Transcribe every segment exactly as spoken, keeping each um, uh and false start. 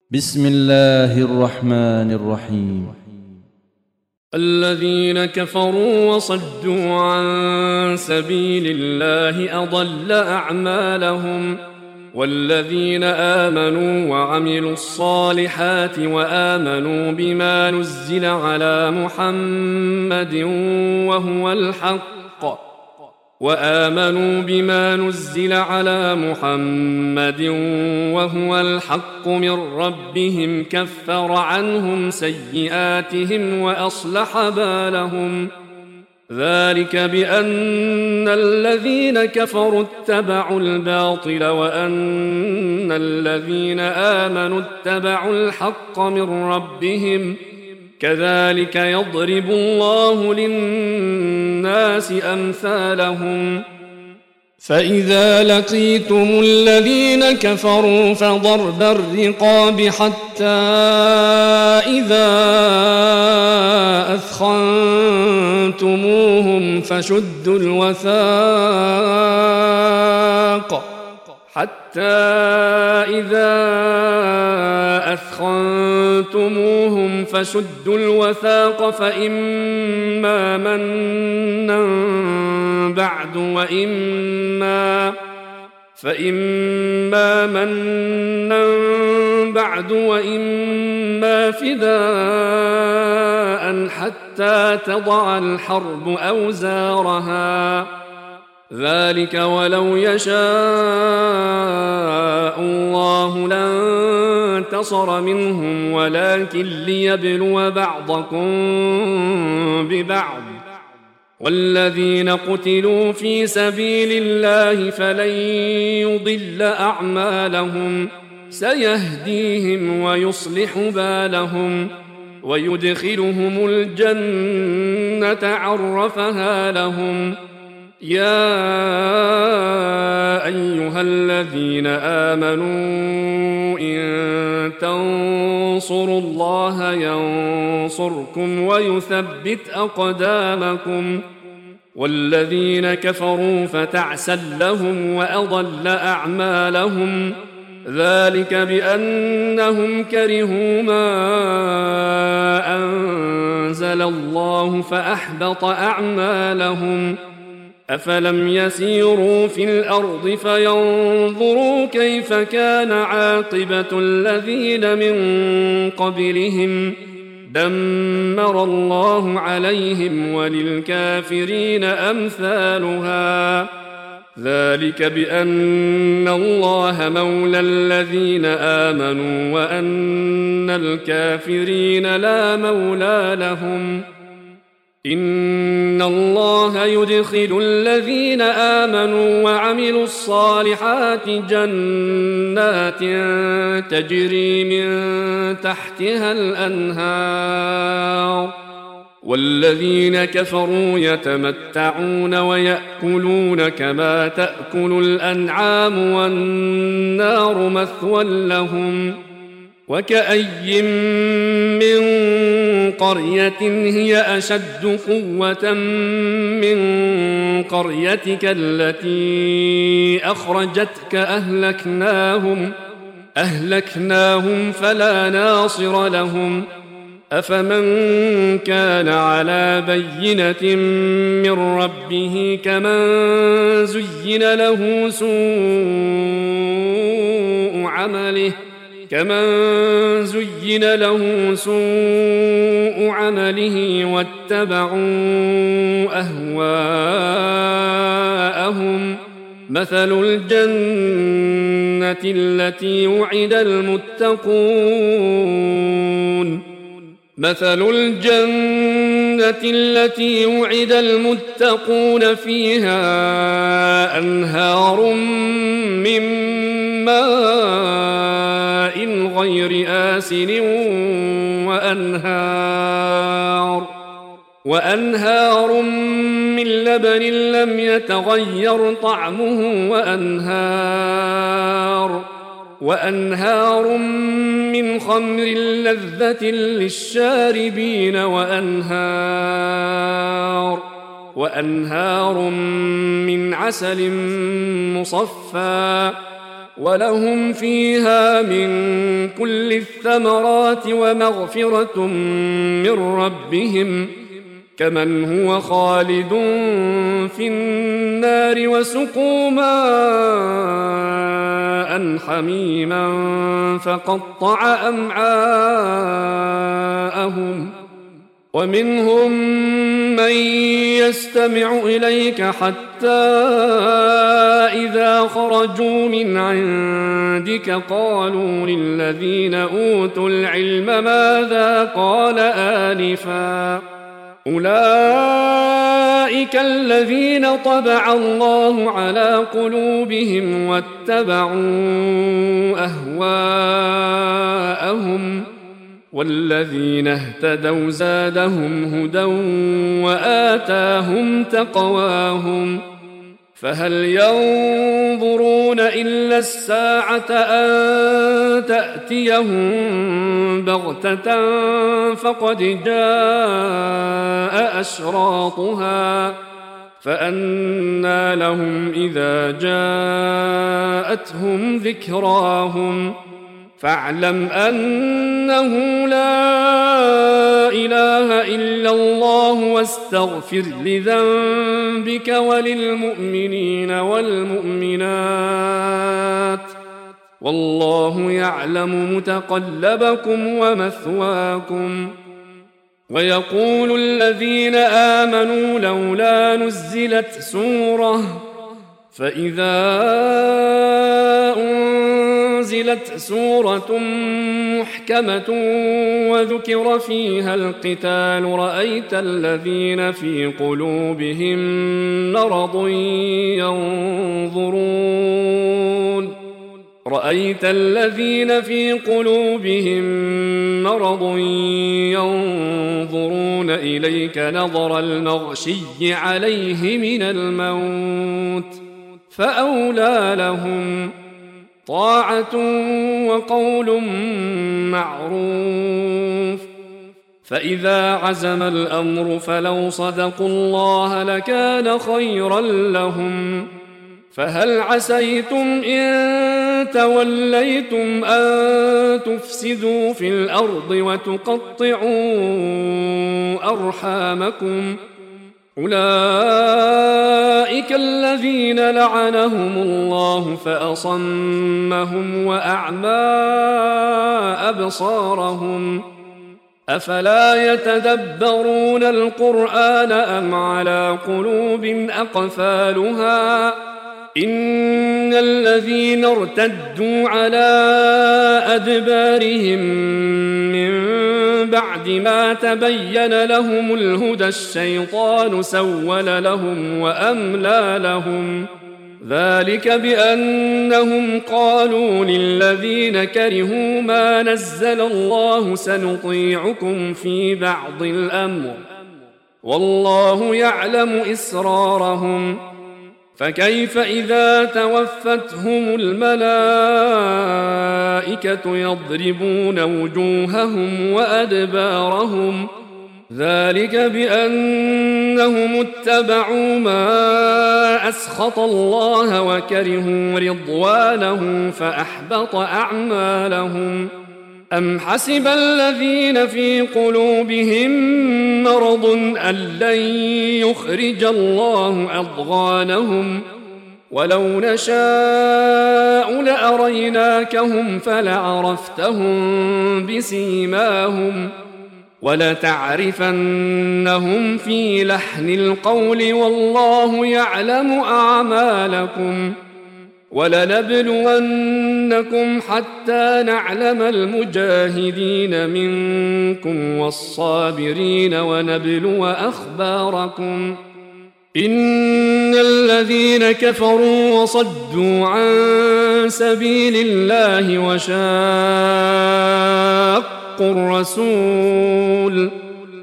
بسم الله الرحمن الرحيم. الذين كفروا وصدوا عن سبيل الله أضل أعمالهم، والذين آمنوا وعملوا الصالحات وآمنوا بما نزل على محمد وهو الحق وآمنوا بما نزل على محمد وهو الحق من ربهم كفر عنهم سيئاتهم وأصلح بالهم. ذلك بأن الذين كفروا اتبعوا الباطل وأن الذين آمنوا اتبعوا الحق من ربهم، كذلك يضرب الله للناس أمثالهم. فإذا لقيتم الذين كفروا فضرب الرقاب حتى إذا أثخنتموهم فشدوا الوثاق حتى إذا أثخنتموهم فشدوا الوثاق فإما منا بعد وإما فإما منا بعد وإما فداء حتى تضع الحرب أوزارها. ذلك ولو يشاء الله لانتصر منهم ولكن ليبلو بعضكم ببعض. والذين قتلوا في سبيل الله فلن يضل أعمالهم، سيهديهم ويصلح بالهم ويدخلهم الجنة عرفها لهم. يا أيها الذين آمنوا إن تنصروا الله ينصركم ويثبت أقدامكم. والذين كفروا فتعسا لهم وأضل أعمالهم، ذلك بأنهم كرهوا ما أنزل الله فأحبط أعمالهم. أفلم يسيروا في الأرض فينظروا كيف كان عاقبة الذين من قبلهم، دمر الله عليهم وللكافرين أمثالها. ذلك بأن الله مولى الذين آمنوا وأن الكافرين لا مولى لهم. إن الله يدخل الذين آمنوا وعملوا الصالحات جنات تجري من تحتها الأنهار، والذين كفروا يتمتعون ويأكلون كما تأكل الأنعام والنار مثوى لهم. وكأي من قرية هي أشد قوة من قريتك التي أخرجتك أهلكناهم أهلكناهم فلا ناصر لهم. أفمن كان على بينة من ربه كمن زين له سوء عمله كمن زين له سوء عمله واتبعوا أهواءهم. مثل الجنة التي وعد المتقون مثل الجنة التي وعد المتقون فيها أنهار من ماء غير آسن وأنهار وأنهار من لبن لم يتغير طعمه وأنهار وأنهار من خمر لذة للشاربين وأنهار وأنهار من عسل مصفى ولهم فيها من كل الثمرات ومغفرة من ربهم كمن هو خالد في النار وسقوا ماء حميما فقطع أمعاءهم ومنهم من يستمع إليك حتى إذا خرجوا من عندك قالوا للذين أوتوا العلم ماذا قال آنفا أولئك الذين طبع الله على قلوبهم واتبعوا أهواءهم والذين اهتدوا زادهم هدى وآتاهم تقواهم فهل ينظرون إلا الساعة أن تأتيهم بغتة فقد جاء أشراطها فأنى لهم إذا جاءتهم ذكراهم فاعلم أنه لا إله إلا الله واستغفر لذنبك وللمؤمنين والمؤمنات والله يعلم متقلبكم ومثواكم ويقول الذين آمنوا لولا نزلت سورة فإذا أنزلت سورة محكمة وذكر فيها القتال رأيت الذين في قلوبهم مرض ينظرون رأيت الذين في قلوبهم مرض ينظرون إليك نظر المغشي عليه من الموت فأولى لهم طاعة وقول معروف فإذا عزم الأمر فلو صدقوا الله لكان خيرا لهم فهل عسيتم إن توليتم أن تفسدوا في الأرض وتقطعوا أرحامكم أولئك الذين لعنهم الله فأصمهم وأعمى أبصارهم أفلا يتدبرون القرآن أم على قلوب أقفالها إن الذين ارتدوا على أدبارهم من بعد ما تبين لهم الهدى الشيطان سول لهم وأملى لهم ذلك بأنهم قالوا للذين كرهوا ما نزل الله سنطيعكم في بعض الأمر والله يعلم إسرارهم فكيف إذا توفتهم الملائكة يضربون وجوههم وأدبارهم ذلك بأنهم اتبعوا ما أسخط الله وكرهوا رضوانه فأحبط أعمالهم أم حسب الذين في قلوبهم مرض أن لن يخرج الله أضغانهم ولو نشاء لأريناكهم فلعرفتهم بسيماهم ولتعرفنهم في لحن القول والله يعلم أعمالكم ولنبلونكم حتى نعلم المجاهدين منكم والصابرين ونبلو أخباركم إن الذين كفروا وصدوا عن سبيل الله وشاقوا الرسول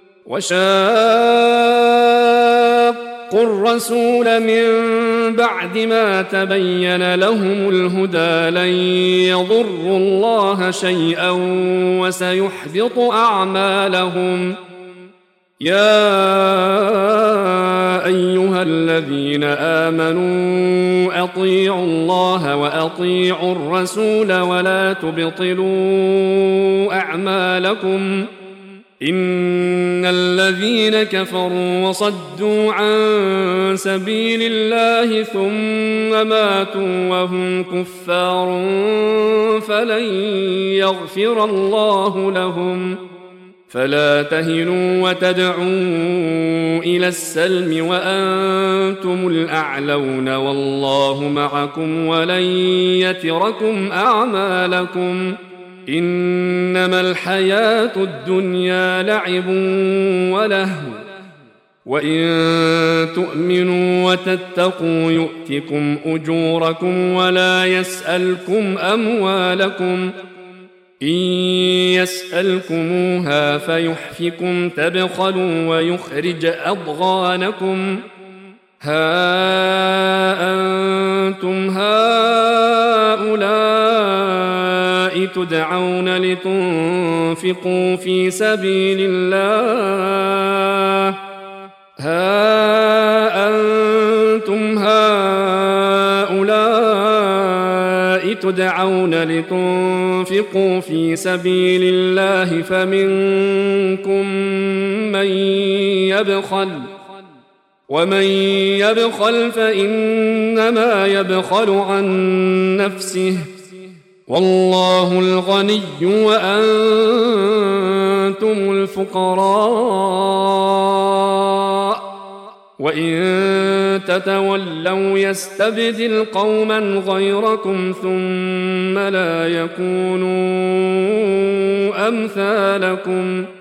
وشاقوا الرسول من بعد ما تبين لهم الهدى لن يضروا الله شيئا وسيحبط أعمالهم يا أيها الذين آمنوا أطيعوا الله وأطيعوا الرسول ولا تبطلوا أعمالكم إن الذين كفروا وصدوا عن سبيل الله ثم ماتوا وهم كفار فلن يغفر الله لهم فلا تهنوا وتدعوا إلى السلم وأنتم الأعلون والله معكم ولن يتركم أعمالكم إنما الحياة الدنيا لعب ولهو وإن تؤمنوا وتتقوا يؤتكم أجوركم ولا يسألكم أموالكم إن يسألكموها فيحفكم تبخلوا ويخرج أضغانكم ها أنتم هؤلاء تدعون لتنفقوا في سبيل الله ها أنتم هؤلاء تدعون لتنفقوا في سبيل الله فمنكم من يبخل ومن يبخل فإنما يبخل عن نفسه والله الغني وأنتم الفقراء وإن تتولوا يستبدل قوما غيركم ثم لا يكونوا أمثالكم